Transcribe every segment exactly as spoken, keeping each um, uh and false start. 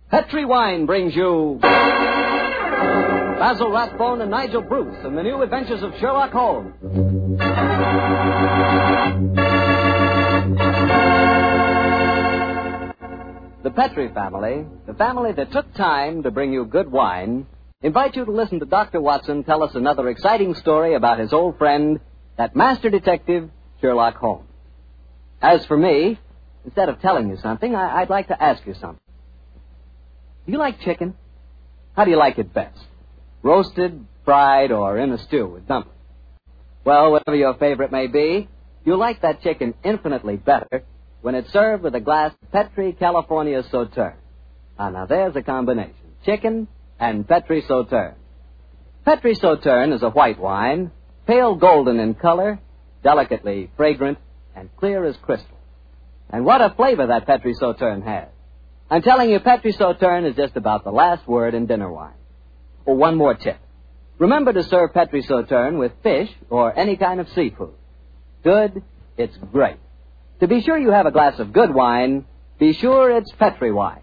Petri Wine brings you Basil Rathbone and Nigel Bruce in the new adventures of Sherlock Holmes. The Petri family, the family that took time to bring you good wine, invite you to listen to Doctor Watson tell us another exciting story about his old friend, that master detective, Sherlock Holmes. As for me, instead of telling you something, I- I'd like to ask you something. Do you like chicken? How do you like it best? Roasted, fried, or in a stew with dumplings? Well, whatever your favorite may be, you'll like that chicken infinitely better when it's served with a glass of Petri California Sauterne. Ah, now there's a combination. Chicken and Petri Sauterne. Petri Sauterne is a white wine, pale golden in color, delicately fragrant, and clear as crystal. And what a flavor that Petri Sauterne has. I'm telling you, Petri Sauterne is just about the last word in dinner wine. Oh, one more tip. Remember to serve Petri Sauterne with fish or any kind of seafood. Good, it's great. To be sure you have a glass of good wine, be sure it's Petri wine.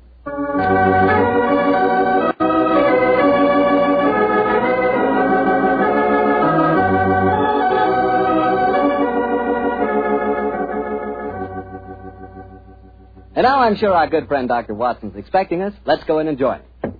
And now I'm sure our good friend Doctor Watson's expecting us. Let's go in and join him.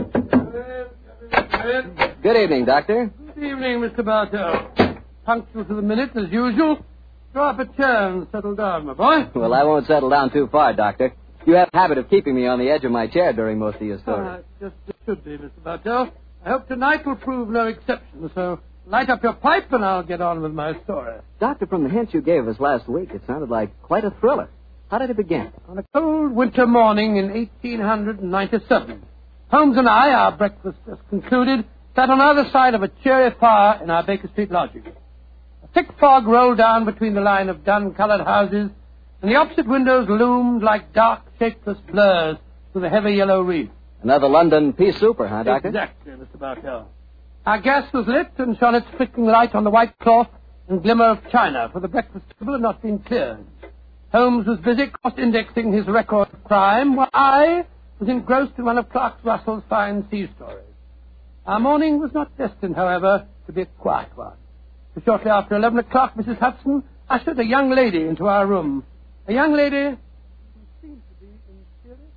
Good evening, Doctor. Good evening, Mister Bartell. Punctual to the minute, as usual. Draw up a chair and settle down, my boy. Well, I won't settle down too far, Doctor. You have a habit of keeping me on the edge of my chair during most of your stories. Ah, just it should be, Mister Bartell. I hope tonight will prove no exception, so light up your pipe and I'll get on with my story. Doctor, from the hints you gave us last week, it sounded like quite a thriller. How did it begin? On a cold winter morning in eighteen ninety-seven, Holmes and I, our breakfast just concluded, sat on either side of a cheery fire in our Baker Street lodging. A thick fog rolled down between the line of dun-colored houses, and the opposite windows loomed like dark, shapeless blurs through the heavy yellow reef. Another London pea souper, huh, Doctor? Exactly, Mister Bartell. Our gas was lit and shone its flickering light on the white cloth and glimmer of china, for the breakfast table had not been cleared. Holmes was busy cross-indexing his record of crime, while I was engrossed in one of Clark Russell's fine sea stories. Our morning was not destined, however, to be a quiet one. For shortly after eleven o'clock, Missus Hudson ushered a young lady into our room. A young lady who seemed to be in serious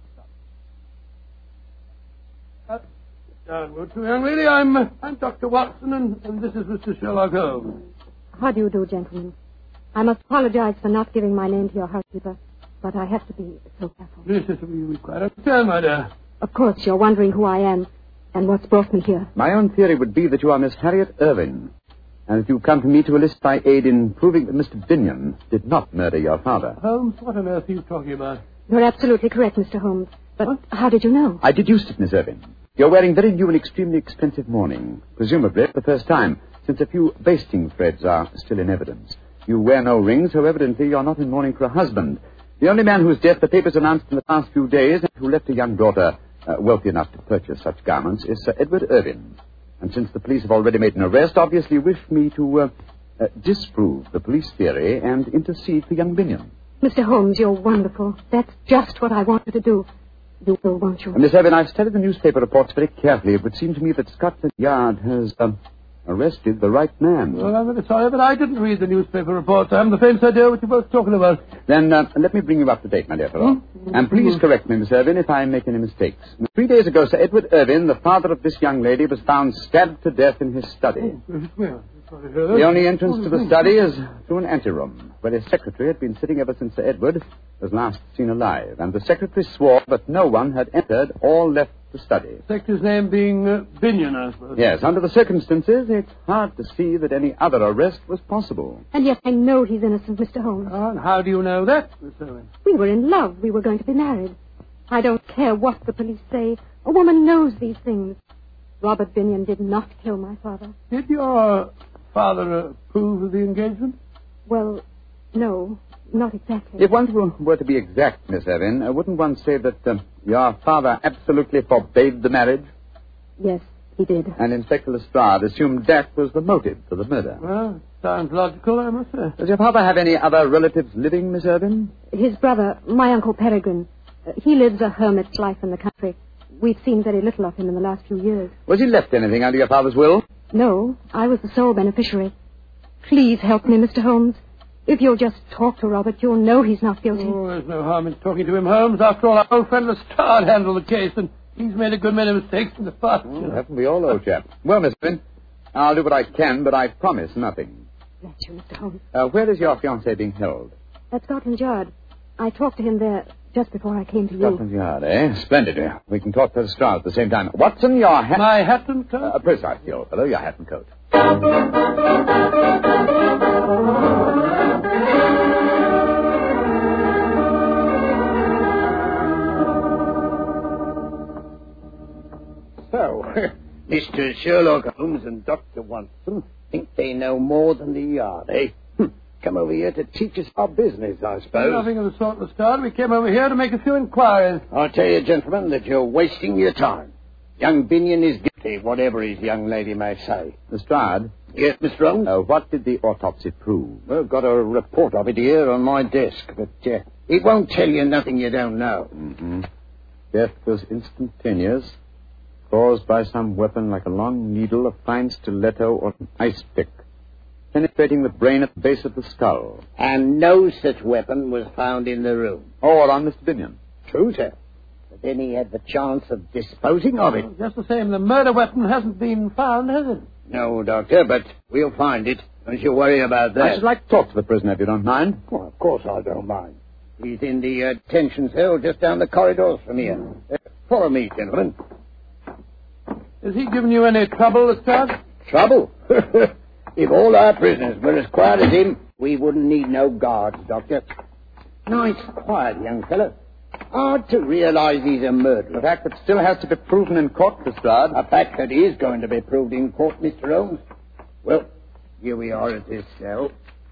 trouble. Uh, sit down, won't you, young lady? I'm, uh, I'm Doctor Watson, and, and this is Mister Sherlock Holmes. How do you do, gentlemen? I must apologize for not giving my name to your housekeeper, but I have to be so careful. Yes, yes, we, we quite understand, my dear. Of course, you're wondering who I am and what's brought me here. My own theory would be that you are Miss Harriet Irving, and that you come to me to enlist my aid in proving that Mister Binion did not murder your father. Holmes, what on earth are you talking about? You're absolutely correct, Mister Holmes. But What? how did you know? I deduced it, Miss Irving. You're wearing very new and extremely expensive mourning, presumably for the first time, since a few basting threads are still in evidence. You wear no rings, so evidently you're not in mourning for a husband. The only man whose death the papers announced in the past few days and who left a young daughter uh, wealthy enough to purchase such garments is Sir Edward Irving. And since the police have already made an arrest, obviously wish me to uh, uh, disprove the police theory and intercede for young Binion. Mister Holmes, you're wonderful. That's just what I wanted to do. You will, won't you? Uh, Miss Irving, I've studied the newspaper reports very carefully. It would seem to me that Scotland Yard has um, arrested the right man. Well, I'm very sorry, but I didn't read the newspaper reports. I haven't the faintest idea what you're both talking about. Then uh, let me bring you up to date, my dear fellow. Hmm? And please correct me, Miss Irving, if I make any mistakes. Three days ago, Sir Edward Irving, the father of this young lady, was found stabbed to death in his study. Oh, well, sorry to hear that. The only entrance to the study is through an anteroom, where his secretary had been sitting ever since Sir Edward was last seen alive. And the secretary swore that no one had entered or left the study. Secretary's name being uh, Binion, I suppose. Yes, under the circumstances, it's hard to see that any other arrest was possible. And yet I know he's innocent, Mister Holmes. Oh, and how do you know that, Miss Irving? We were in love. We were going to be married. I don't care what the police say. A woman knows these things. Robert Binion did not kill my father. Did your father uh, approve of the engagement? Well, no, not exactly. If one were- were to be exact, Miss Irving, uh, wouldn't one say that uh, your father absolutely forbade the marriage? Yes, he did. And Inspector Lestrade assumed that was the motive for the murder. Well, sounds logical, I must say. Does your father have any other relatives living, Miss Irving? His brother, my Uncle Peregrine, uh, he lives a hermit's life in the country. We've seen very little of him in the last few years. Was he left anything under your father's will? No, I was the sole beneficiary. Please help me, Mister Holmes. If you'll just talk to Robert, you'll know he's not guilty. Oh, there's no harm in talking to him, Holmes. After all, our old friend Lestrade handled the case, and he's made a good many mistakes in the past. Well, haven't we all, old chap? Well, Miss Finn, I'll do what I can, but I promise nothing. Bless you, Mister Holmes. Uh, where is your fiancé being held? At Scotland Yard. I talked to him there just before I came to you. Scotland Yard, eh? Splendid. We can talk to Lestrade at the same time. Watson, your hat... My hat and coat? Uh, precisely, old fellow, your hat and coat. So, Mister Sherlock Holmes and Doctor Watson think they know more than the Yard, eh? Come over here to teach us our business, I suppose. Nothing of the sort, Lestrade. We came over here to make a few inquiries. I'll tell you, gentlemen, that you're wasting your time. Young Binion is guilty, whatever his young lady may say. Lestrade? Yes, Mister Holmes? Uh, what did the autopsy prove? Well, I've got a report of it here on my desk, but uh, it won't tell you nothing you don't know. Mm-hmm. Death was instantaneous, caused by some weapon like a long needle, a fine stiletto, or an ice pick, penetrating the brain at the base of the skull. And no such weapon was found in the room. Or on Mister Binion. True, sir. But then he had the chance of disposing of it. Well, just the same, the murder weapon hasn't been found, has it? No, Doctor, but we'll find it. Don't you worry about that. I should like to talk to the prisoner, if you don't mind. Well, of course I don't mind. He's in the uh, detention cell just down the corridors from here. Uh, follow me, gentlemen. Has he given you any trouble, Lestrade? Trouble? If all our prisoners were as quiet as him, we wouldn't need no guards, Doctor. Nice, quiet young fellow. Hard to realize he's a murderer. A fact that still has to be proven in court, Lestrade. A fact that is going to be proved in court, Mister Holmes. Well, here we are at this cell.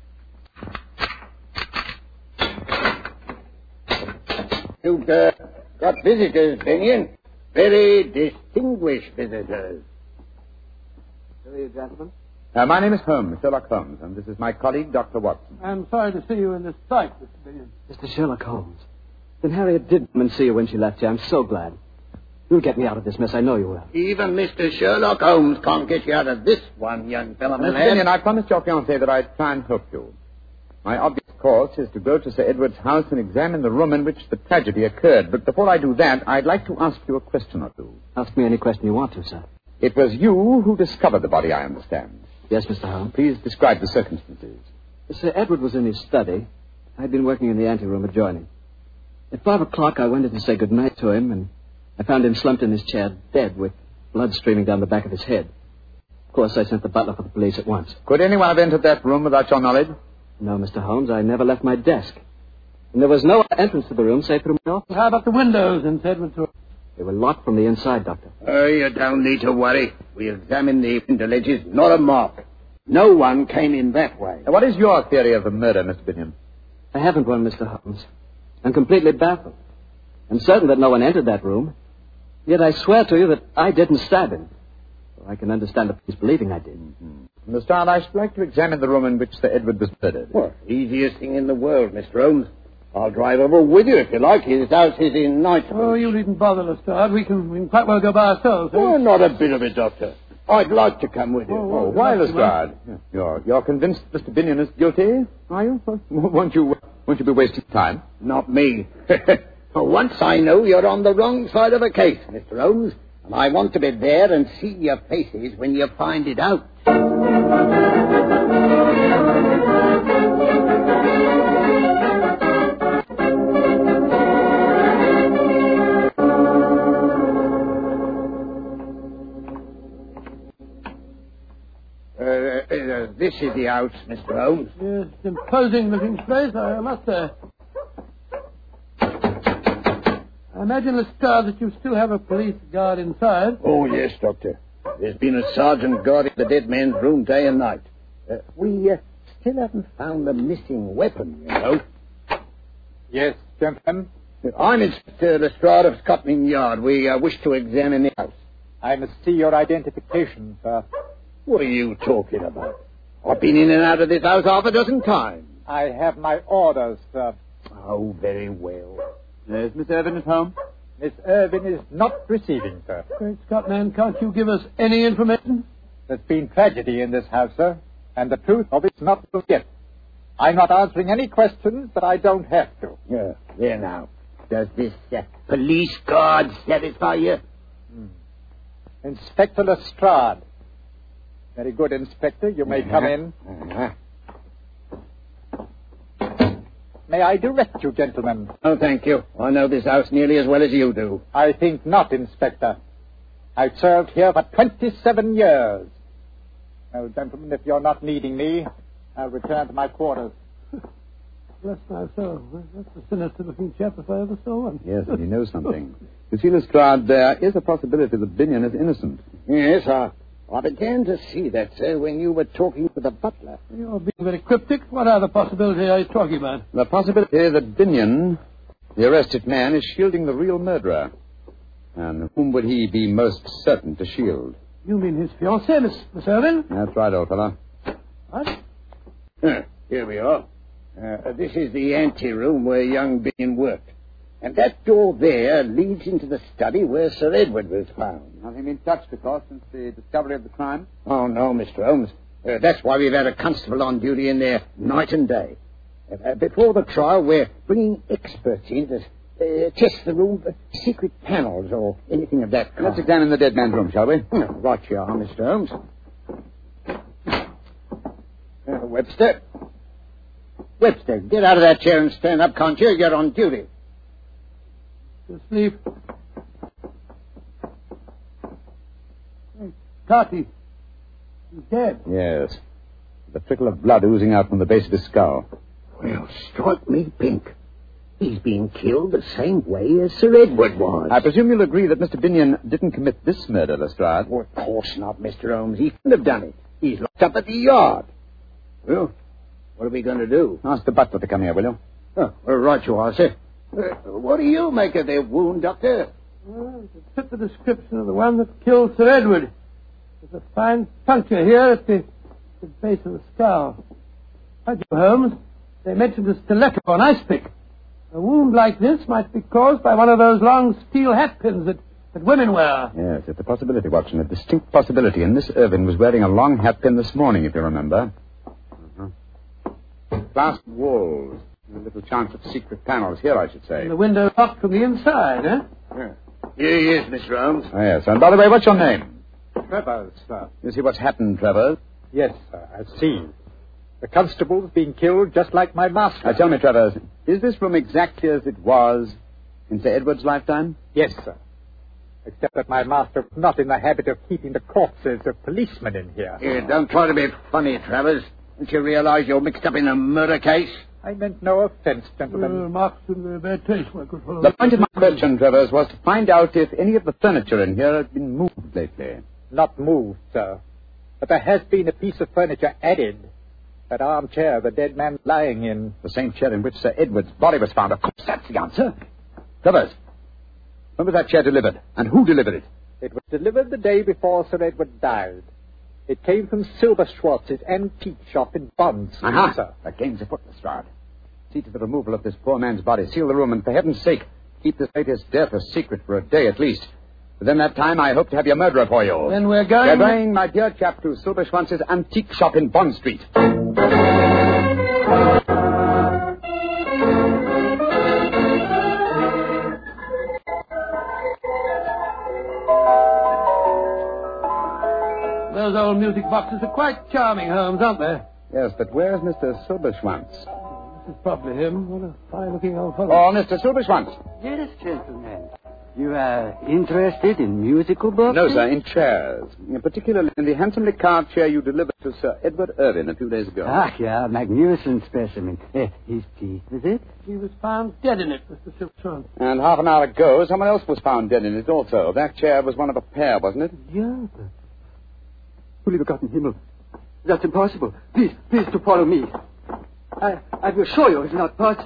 You've uh, got visitors, Binion. Very distinguished visitors. Who are you, gentlemen? Uh, my name is Holmes, Sherlock Holmes, and this is my colleague, Doctor Watson. I'm sorry to see you in this plight, Mister Binion. Mister Sherlock Holmes. Then Harriet did come and see you when she left you. I'm so glad. You'll get me out of this mess. I know you will. Even Mister Sherlock Holmes can't get you out of this one, young fellow, my Mister lad. Binion, I promised your fiancé that I'd try and help you. My obvious course is to go to Sir Edward's house and examine the room in which the tragedy occurred. But before I do that, I'd like to ask you a question or two. Ask me any question you want to, sir. It was you who discovered the body, I understand. Yes, Mister Holmes. Please describe the circumstances. Sir Edward was in his study. I'd been working in the anteroom adjoining. At five o'clock, I went in to say good night to him, and I found him slumped in his chair, dead, with blood streaming down the back of his head. Of course, I sent the butler for the police at once. Could anyone have entered that room without your knowledge? No, Mister Holmes, I never left my desk. And there was no other entrance to the room save through my office. How about the windows in Edward's room? They were locked from the inside, Doctor. Oh, you don't need to worry. We examined the window ledges, not a mark. No one came in that way. Now, what is your theory of the murder, Mister Binion? I haven't one, Mister Holmes. I'm completely baffled. I'm certain that no one entered that room. Yet I swear to you that I didn't stab him. So I can understand the police believing I did. Mm-hmm. Mister Lestrade, I should like to examine the room in which Sir Edward was murdered. Well, easiest thing in the world, Mister Holmes. I'll drive over with you if you like. His house is in Knightsbridge. Oh, you needn't bother, Lestrade. We can, we can quite well go by ourselves. Eh? Oh, not a bit of it, Doctor. I'd like to come with you. Oh, Oh, why, Lestrade? You're, you're convinced Mister Binion is guilty, are you? Won't you, won't you be wasting time? Not me. For once I know you're on the wrong side of a case, Mister Holmes, and I want to be there and see your faces when you find it out. Uh, uh, this is the house, Mister Holmes. Yes, imposing looking place, I must say. I imagine, Lestrade, that you still have a police guard inside. Oh, yes, Doctor. There's been a sergeant guarding the dead man's room day and night. Uh, we uh, still haven't found the missing weapon, you know. Yes, gentlemen. I'm Inspector Lestrade of Scotland Yard. We uh, wish to examine the house. I must see your identification, sir. What are you talking about? I've been in and out of this house half a dozen times. I have my orders, sir. Oh, very well. Is Miss Evans home? Miss Irvin is not receiving, sir. Great Scott, man, can't you give us any information? There's been tragedy in this house, sir, and the truth of it's not known yet. I'm not answering any questions that I don't have to. Yeah, there now. Does this uh, police guard satisfy you? Hmm. Inspector Lestrade. Very good, Inspector. You may uh-huh. come in. Uh-huh. May I direct you, gentlemen? Oh, thank you. I know this house nearly as well as you do. I think not, Inspector. I've served here for twenty-seven years. Now, gentlemen, if you're not needing me, I'll return to my quarters. Bless my soul. That's a sinister-looking chap if I ever saw one. Yes, and he knows something. You see, Lestrade, there is a possibility that Binion is innocent. Yes, I, I began to see that, sir, when you were talking to the butler. You're being very cryptic. What other possibility are you talking about? The possibility that Binion, the arrested man, is shielding the real murderer. And whom would he be most certain to shield? You mean his fiancée, Miss, Miss Irvin? That's right, old fellow. What? Huh, here we are. Uh, this is the anteroom where young Binion worked. And that door there leads into the study where Sir Edward was found. Nothing been touched, of course, since the discovery of the crime? Oh, no, Mister Holmes. Uh, that's why we've had a constable on duty in there night and day. Uh, before the trial, we're bringing experts in to uh, test the room for secret panels or anything of that kind. Let's examine the dead man's room, shall we? Uh, right you are, Mister Holmes. Uh, Webster. Webster, get out of that chair and stand up, can't you? You're on duty. To sleep. Hey, Carty. He's dead. Yes. The trickle of blood oozing out from the base of his skull. Well, strike me pink. He's been killed the same way as Sir Edward was. I presume you'll agree that Mister Binion didn't commit this murder, Lestrade. Oh, of course not, Mister Holmes. He couldn't have done it. He's locked up at the yard. Well, what are we going to do? Ask the butler to come here, will you? Oh, well, right you are, sir. Uh, what do you make of their wound, Doctor? Well, to fit the description of the one that killed Sir Edward. There's a fine puncture here at the, the base of the skull. By Jove, Holmes, they mentioned a stiletto or an ice pick. A wound like this might be caused by one of those long steel hat pins that, that women wear. Yes, it's a possibility, Watson, a distinct possibility. And Miss Irvin was wearing a long hat pin this morning, if you remember. Uh-huh. Glass walls. A little chance of secret panels here, I should say. And the window locked from the inside, eh? Yeah. Here he is, Mister Holmes. Oh, yes. And by the way, what's your name? Travers, sir. You see what's happened, Travers? Yes, sir, I see. The constable's being killed just like my master. Now, tell me, Travers, is this room exactly as it was in Sir Edward's lifetime? Yes, sir. Except that my master was not in the habit of keeping the corpses of policemen in here. Here, don't try to be funny, Travers. Don't you realize you're mixed up in a murder case? I meant no offense, gentlemen. Uh, Mark's in very bad taste, my good fellow. The point of my question, Travers, was to find out if any of the furniture in here had been moved lately. Not moved, sir. But there has been a piece of furniture added. That armchair the dead man lying in. The same chair in which Sir Edward's body was found. Of course, that's the answer. Travers, when was that chair delivered? And who delivered it? It was delivered the day before Sir Edward died. It came from Silver Schwartz's antique shop in Bond Street, Aha. sir. That game's afoot, Lestrade. See to the removal of this poor man's body. Seal the room, and for heaven's sake, keep this latest death a secret for a day at least. Within that time, I hope to have your murderer for you. Then we're going... We're going, my dear chap, to Silver Schwantz's antique shop in Bond Street. Those old music boxes are quite charming, Holmes, aren't they? Yes, but where's Mister Silberschwanz? This is probably him. What a fine-looking old fellow. Oh, Mister Silberschwanz. Yes, gentlemen. You are interested in musical books? No, sir, in chairs. Particularly in the handsomely carved chair you delivered to Sir Edward Irvin a few days ago. Ah, yeah, magnificent specimen. Eh, his teeth, is it? He was found dead in it, Mister Silverschwanz. And half an hour ago, someone else was found dead in it also. That chair was one of a pair, wasn't it? Yeah, but... Holy Gott in Himmel. That's impossible. Please, please to follow me. I, I will show you it's not possible.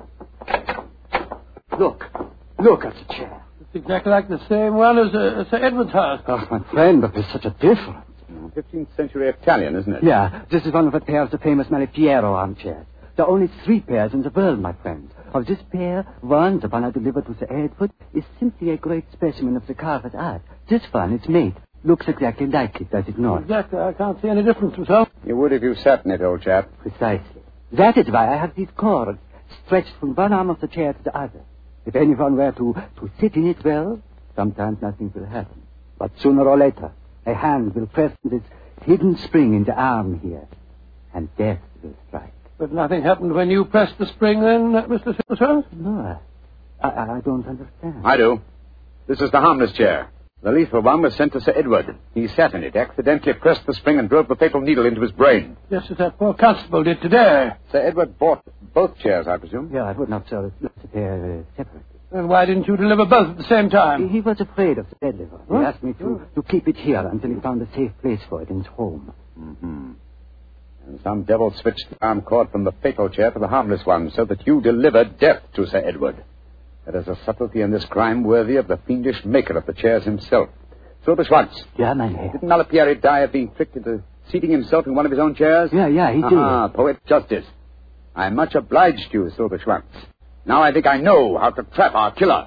Look. Look at the chair. It's exactly like the same one as, uh, as Sir Edward's house. Oh, my friend, but there's such a difference. fifteenth century Italian, isn't it? Yeah, this is one of a pair of the famous Malipiero armchairs. There are only three pairs in the world, my friend. of this pair, one, the one I delivered to Sir Edward, is simply a great specimen of the carver's art. This one, its mate, looks exactly like it, does it not? Exactly. I can't see any difference myself. You would if you sat in it, old chap. Precisely. That is why I have these cords stretched from one arm of the chair to the other. If anyone were to, to sit in it well, sometimes nothing will happen. But sooner or later, a hand will press this hidden spring in the arm here, and death will strike. But nothing happened when you pressed the spring then, uh, Mister Silverstone? No, I, I, I don't understand. I do. This is the harmless chair. The lethal one was sent to Sir Edward. He sat in it, accidentally pressed the spring and drove the fatal needle into his brain. Just as that poor constable did today. Sir Edward bought both chairs, I presume? Yeah, I would not sell it uh, separately. Then why didn't you deliver both at the same time? He, he was afraid of the deadly one. He asked me to, to keep it here until he found a safe place for it in his home. Mm-hmm. And some devil switched the arm cord from the fatal chair to the harmless one so that you delivered death to Sir Edward. There is a subtlety in this crime worthy of the fiendish maker of the chairs himself. Silver Schwartz. Yeah, mein Herr. Didn't Malapieri die of being tricked into seating himself in one of his own chairs? Yeah, yeah, he did. Ah, poet justice. I'm much obliged to you, Silver Schwartz. Now I think I know how to trap our killer.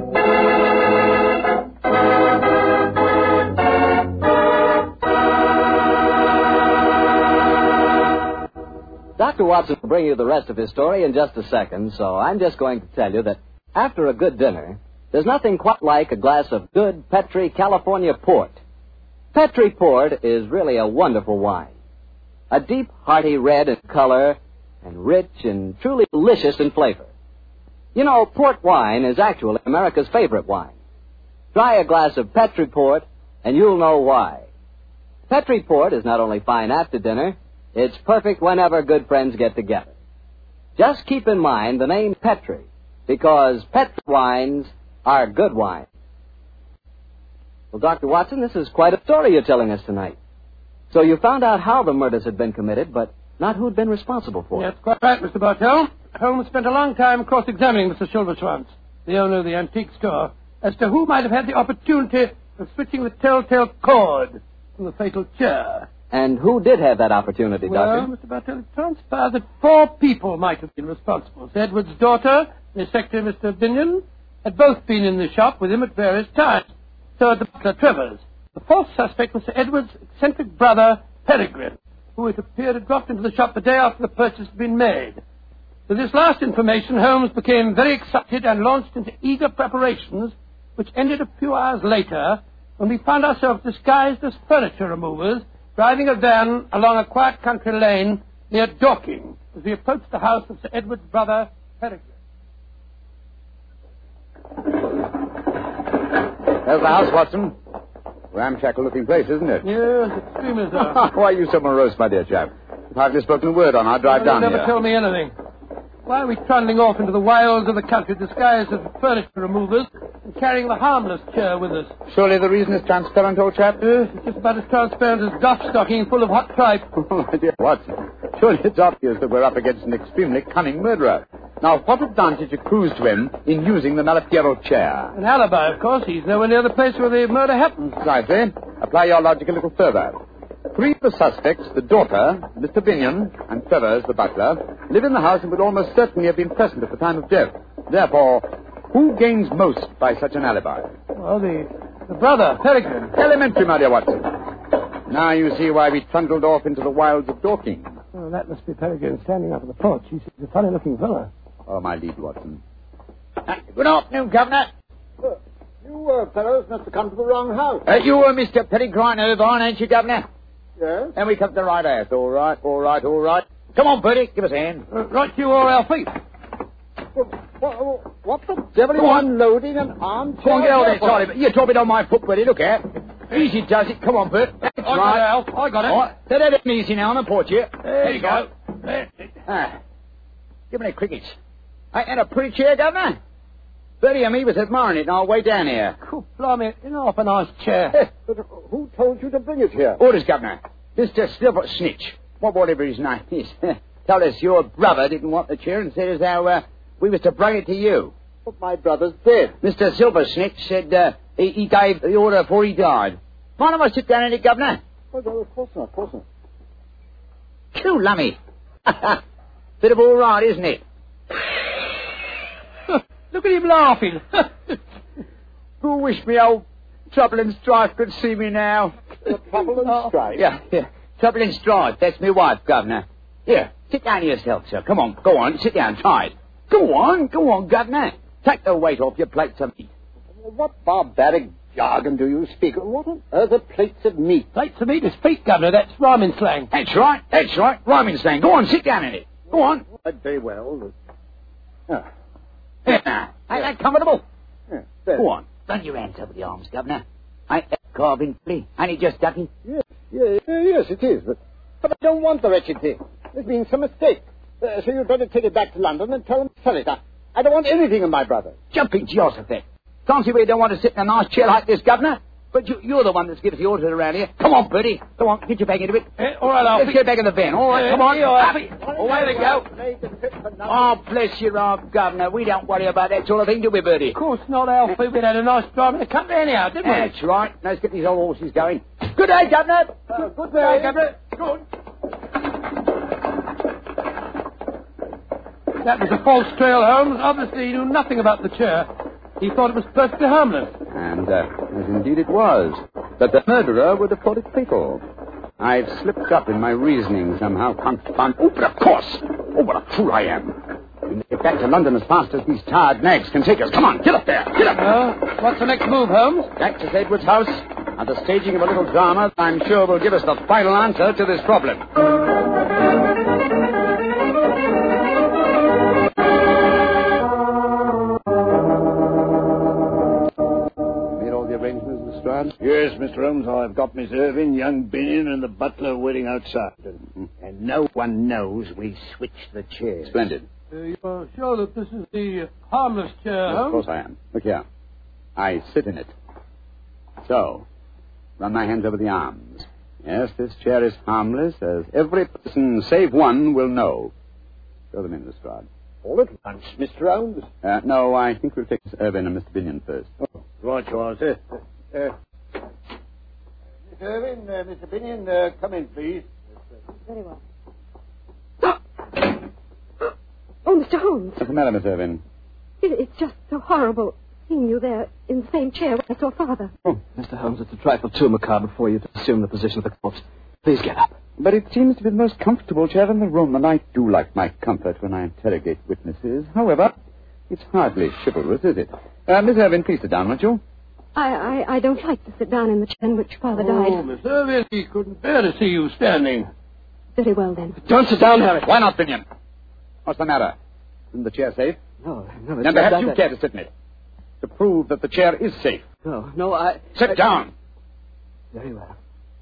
Doctor Watson will bring you the rest of his story in just a second, so I'm just going to tell you that after a good dinner, there's nothing quite like a glass of good Petri California port. Petri port is really a wonderful wine. A deep, hearty red in color and rich and truly delicious in flavor. You know, port wine is actually America's favorite wine. Try a glass of Petri port and you'll know why. Petri port is not only fine after dinner, it's perfect whenever good friends get together. Just keep in mind the name Petri, because Petri wines are good wine. Well, Doctor Watson, this is quite a story you're telling us tonight. So you found out how the murders had been committed, but not who'd been responsible for it. That's quite right, Mister Bartell. Holmes spent a long time cross-examining Mister Silverschwanz, the owner of the antique store, as to who might have had the opportunity of switching the telltale cord from the fatal chair. And who did have that opportunity, well, Doctor? Well, Mister Bartell, it transpired that four people might have been responsible. Sir Edward's daughter, the secretary, Mister Binion, had both been in the shop with him at various times. So had the butler, Travers. The fourth suspect was Sir Edward's eccentric brother, Peregrine, who it appeared had dropped into the shop the day after the purchase had been made. With this last information, Holmes became very excited and launched into eager preparations, which ended a few hours later when we found ourselves disguised as furniture removers, driving a van along a quiet country lane near Dorking as we approached the house of Sir Edward's brother, Peregrine. There's the house, Watson. Ramshackle-looking place, isn't it? Yes, extremely so. Why are you so morose, my dear chap? You've hardly spoken a word on our drive well, down never here. Never tell me anything. Why are we trundling off into the wilds of the country disguised as furniture removers and carrying the harmless chair with us? Surely the reason is transparent, old chap? Yes, it's just about as transparent as duff stocking full of hot tripe. Oh, my dear Watson, surely it's obvious that we're up against an extremely cunning murderer. Now, what advantage accrues to him in using the Malapiero chair? An alibi, of course. He's nowhere near the place where the murder happened. Precisely. Apply your logic a little further. Three of the suspects, the daughter, Mister Binion, and Travers, the butler, live in the house and would almost certainly have been present at the time of death. Therefore, who gains most by such an alibi? Well, the, the brother, Peregrine. Elementary, my dear Watson. Now you see why we trundled off into the wilds of Dorking. Oh, that must be Peregrine standing up on the porch. He's a funny-looking fellow. Oh, my lead, Watson. Uh, good afternoon, Governor. Uh, you, uh, fellows, must have come to the wrong house. Uh, you were Mister Peregrine Irvine, ain't you, Governor? Yes? And we come to the right house. All right, all right, all right. Come on, Bertie, give us a hand. Uh, right to you all our feet. What, what the devil are you unloading an armchair? Come on, get on there, Charlie. But you're dropping on my foot, Bertie. Look out. Easy does it. Come on, Bert. That's I got right. it, Al. I got it. All right. Set that easy now on the porch here. There, there you you go. go. There. Ah. Give me the crickets. Ain't that a pretty chair, Governor? Bertie and me was admiring it on our way down here. Oh, blimey, you know, off a nice chair. But who told you to bring it here? Orders, Governor. Mister Silver Snitch, or whatever his name is, told us your brother didn't want the chair and said as how uh, we was to bring it to you. But my brother's dead. Mister Silver Snitch said uh, he, he gave the order before he died. Mind if I sit down in it, Governor? Oh, no, of course not, of course not. Cool, lummy. Bit of all right, isn't it? Look at him laughing. Who wish me old Trouble and Strife could see me now? Trouble and Strife? Yeah, yeah. Trouble and Strife. That's my wife, Governor. Here, sit down yourself, sir. Come on, go on. Sit down, try it. Go on, go on, Governor. Take the weight off your plates of meat. What barbaric jargon do you speak? What on earth are plates of meat? Plates of meat is feet, Governor. That's rhyming slang. That's right, that's right. Rhyming slang. Go on, sit down in it. Go on. Uh, very well. Oh. There now. Ain't that comfortable? Yeah, very. Go on. Run your hands over the arms, Governor. Ain't that carving flea? Ain't it just ducky? Yes, yes, yes, it is. But, but I don't want the wretched thing. There's been some mistake. Uh, so you'd better take it back to London and tell them to sell it. I, I don't want anything of my brother. Jumping Jehoshaphat. Can't see where you don't want to sit in a nice chair like this, Governor. But you, you're the one that gives the orders around here. Come on, Bertie. Go on, get your back into it. Eh, all right, Alfie. Let's get back in the van. All right, Eh, come on. here you are. Alfie. Away we go. Oh, bless you, Rob, Governor. We don't worry about that sort of thing, do we, Bertie? Of course not, Alfie. We had a nice drive in the country anyhow, didn't we? That's right. Let's get these old horses going. Good day, Governor. Uh, good day, Governor. Good. That was a false trail, Holmes. Obviously, he knew nothing about the chair. He thought it was perfectly harmless. And, uh, as indeed it was. But the murderer would have thought it fatal. I've slipped up in my reasoning somehow. Confound. Oh, but of course. Oh, what a fool I am. We must get back to London as fast as these tired nags can take us. Come on, get up there. Get up. Uh, what's the next move, Holmes? Back to Edward's house and the staging of a little drama I'm sure will give us the final answer to this problem. Yes, Mister Holmes, I've got Miss Irving, young Binion, and the butler waiting outside. And, and no one knows we switched the chairs. Splendid. Uh, you're sure that this is the harmless chair, Yes, Holmes? of course I am. Look here. I sit in it. So, run my hands over the arms. Yes, this chair is harmless, as every person, save one, will know. Show them in, Lestrade. All at once, Mister Holmes? Uh, no, I think we'll take Miss Irving and Mister Binion first. Oh, right, Charles. Uh, uh, Miss Irving, uh, Mister Binion, uh, come in, please. Very well. Oh, Mister Holmes. What's the matter, Miss Irving? It, it's just so horrible seeing you there in the same chair where I saw Father. Oh, Mister Holmes, it's a trifle too macabre for you to assume the position of the corpse. Please get up. But it seems to be the most comfortable chair in the room, and I do like my comfort when I interrogate witnesses. However, it's hardly chivalrous, is it? Uh, Miss Irving, please sit down, won't you? I, I, I don't like to sit down in the chair in which Father Oh, died. Miss Irving, he couldn't bear to see you standing. Very well, then. Don't sit down, Harry. Why not, Binion? What's the matter? Isn't the chair safe? No, no, it's Then not perhaps that- you that- care to sit in it. To prove that the chair is safe. No, no, I... Sit I- down. Very well.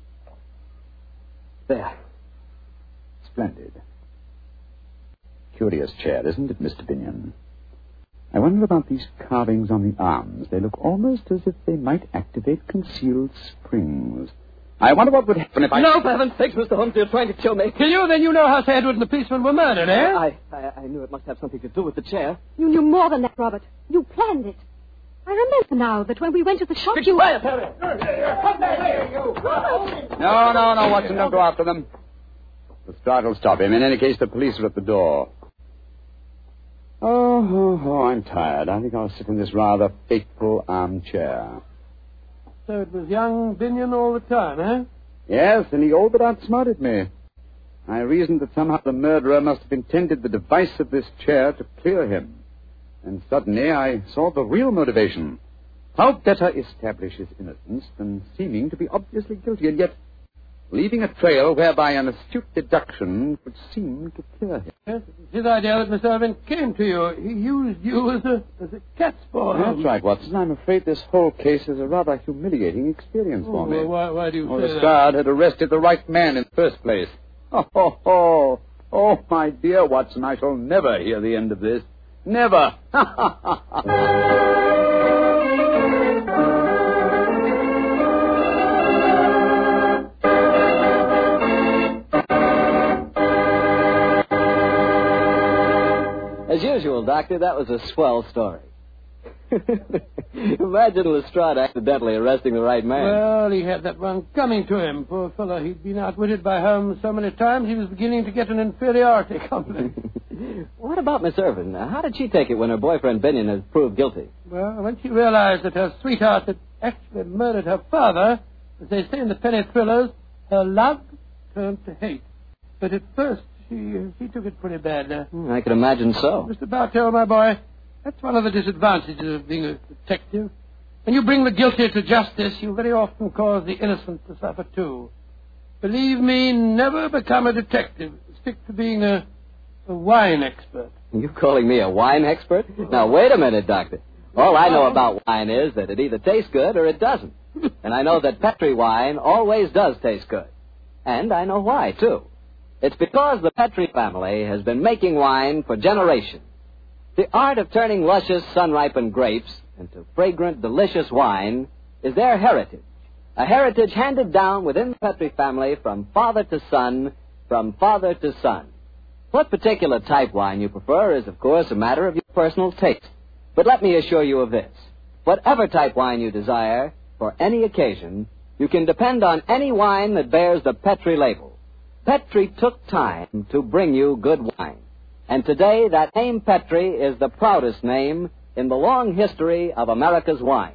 There. Splendid. Curious chair, isn't it, Mister Binion? I wonder about these carvings on the arms. They look almost as if they might activate concealed springs. I wonder what would happen if I... No, for heaven's sakes, Mister Holmes, you're trying to kill me. Can you? Then you know how Sir Edward and the policeman were murdered, eh? I, I, I knew it must have something to do with the chair. You knew more than that, Robert. You planned it. I remember now that when we went to the shop, Be you... quiet, Harry. No, no, no, Watson, don't go after them. The stride will stop him. In any case, the police are at the door. Oh, oh, oh, I'm tired. I think I'll sit in this rather fateful armchair. So it was young Binion all the time, eh? Yes, and he all but outsmarted me. I reasoned that somehow the murderer must have intended the device of this chair to clear him. And suddenly I saw the real motivation. How better establish his innocence than seeming to be obviously guilty, and yet leaving a trail whereby an astute deduction would seem to clear him. Yes, it's his idea that Miss Irving came to you. He used you as a as a cat's paw. That's right, Watson. I'm afraid this whole case is a rather humiliating experience Oh, for me. well, why, why do you Oh, say the that? guard had arrested the right man in the first place. Oh, oh, oh, oh, my dear Watson, I shall never hear the end of this. Never. As usual, Doctor, that was a swell story. Imagine Lestrade accidentally arresting the right man. Well, he had that one coming to him. Poor fellow, he'd been outwitted by Holmes so many times he was beginning to get an inferiority complex. What about Miss Irvin? How did she take it when her boyfriend Binion has proved guilty? Well, when she realized that her sweetheart had actually murdered her father, as they say in the penny thrillers, her love turned to hate. But at first, she she took it pretty badly. I can imagine so. Mister Bartell, my boy, that's one of the disadvantages of being a detective. When you bring the guilty to justice, you very often cause the innocent to suffer too. Believe me, never become a detective. Stick to being a, a wine expert. You calling me a wine expert? Now, wait a minute, Doctor. All I know about wine is that it either tastes good or it doesn't. And I know that Petri wine always does taste good. And I know why, too. It's because the Petri family has been making wine for generations. The art of turning luscious, sun-ripened grapes into fragrant, delicious wine is their heritage. A heritage handed down within the Petri family from father to son, from father to son. What particular type wine you prefer is, of course, a matter of your personal taste. But let me assure you of this. Whatever type wine you desire, for any occasion, you can depend on any wine that bears the Petri label. Petri took time to bring you good wine. And today, that name Petri is the proudest name in the long history of America's wine.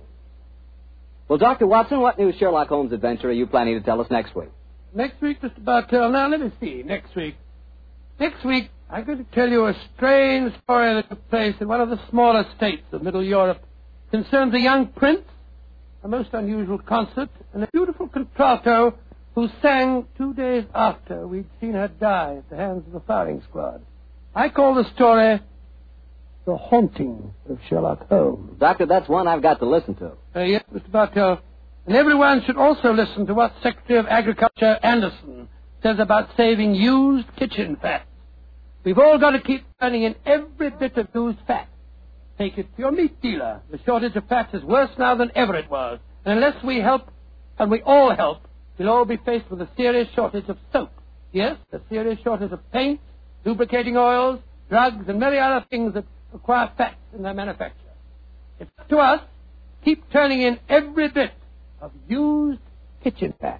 Well, Doctor Watson, what new Sherlock Holmes adventure are you planning to tell us next week? Next week, Mister Bartell. Now, let me see. Next week. Next week, I'm going to tell you a strange story that took place in one of the smaller states of Middle Europe. It concerns a young prince, a most unusual concert, and a beautiful contralto who sang two days after we'd seen her die at the hands of the firing squad. I call the story The Haunting of Sherlock Holmes. Doctor, that's one I've got to listen to. Uh, yes, Mister Bartell. And everyone should also listen to what Secretary of Agriculture Anderson says about saving used kitchen fats. We've all got to keep turning in every bit of used fat. Take it to your meat dealer. The shortage of fats is worse now than ever it was. And unless we help, and we all help, we'll all be faced with a serious shortage of soap. Yes, a serious shortage of paint, lubricating oils, drugs, and many other things that require fats in their manufacture. It's up to us. Keep turning in every bit of used kitchen fat.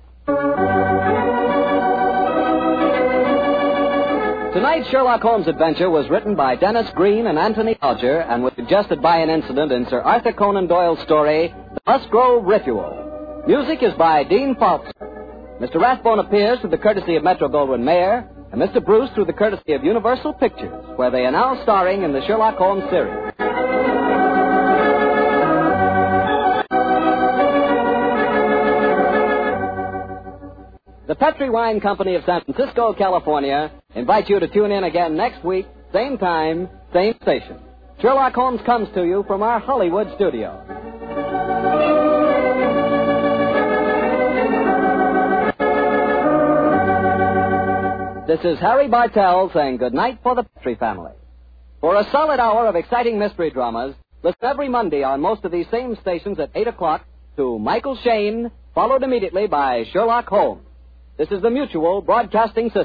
Tonight's Sherlock Holmes adventure was written by Dennis Green and Anthony Alger and was suggested by an incident in Sir Arthur Conan Doyle's story, The Musgrove Ritual. Music is by Dean Faulkner. Mister Rathbone appears through the courtesy of Metro-Goldwyn-Mayer, and Mister Bruce through the courtesy of Universal Pictures, where they are now starring in the Sherlock Holmes series. The Petri Wine Company of San Francisco, California, invites you to tune in again next week, same time, same station. Sherlock Holmes comes to you from our Hollywood studio. This is Harry Bartell saying goodnight for the Petri family. For a solid hour of exciting mystery dramas, listen every Monday on most of these same stations at eight o'clock to Michael Shayne, followed immediately by Sherlock Holmes. This is the Mutual Broadcasting System.